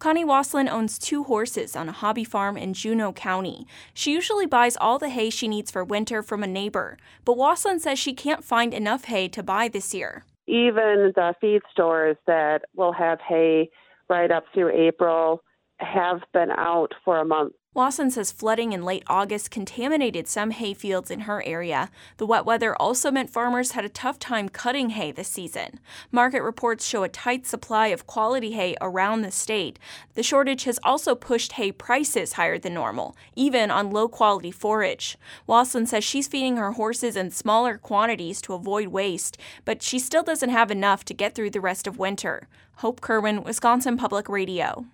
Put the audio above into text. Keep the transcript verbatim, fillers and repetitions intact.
Connie Waslin owns two horses on a hobby farm in Juneau County. She usually buys all the hay she needs for winter from a neighbor, but Waslin says she can't find enough hay to buy this year. Even the feed stores that will have hay right up through April have been out for a month. Waslin says flooding in late August contaminated some hay fields in her area. The wet weather also meant farmers had a tough time cutting hay this season. Market reports show a tight supply of quality hay around the state. The shortage has also pushed hay prices higher than normal, even on low-quality forage. Waslin says she's feeding her horses in smaller quantities to avoid waste, but she still doesn't have enough to get through the rest of winter. Hope Kerwin, Wisconsin Public Radio.